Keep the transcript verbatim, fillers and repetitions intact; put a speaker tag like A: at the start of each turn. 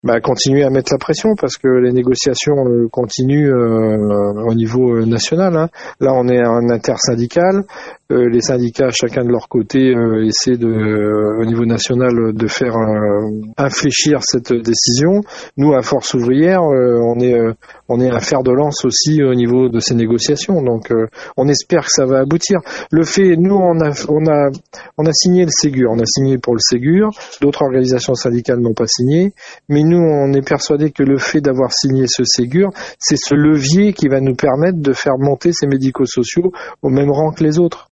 A: Bah, continuer à mettre la pression parce que les négociations euh, continuent euh, au niveau euh, national. Hein. Là, on est un intersyndical. Euh, les syndicats, chacun de leur côté, euh, essaient de, euh, au niveau national de faire euh, infléchir cette décision. Nous, à Force ouvrière, euh, on est euh, on est un fer de lance aussi au niveau de ces négociations. Donc, euh, on espère que ça va aboutir. Le fait, nous, on a on a on a signé le Ségur, on a signé pour le Ségur. D'autres organisations syndicales n'ont pas signé, mais nous, on est persuadé que le fait d'avoir signé ce Ségur, c'est ce levier qui va nous permettre de faire monter ces médico-sociaux au même rang que les autres.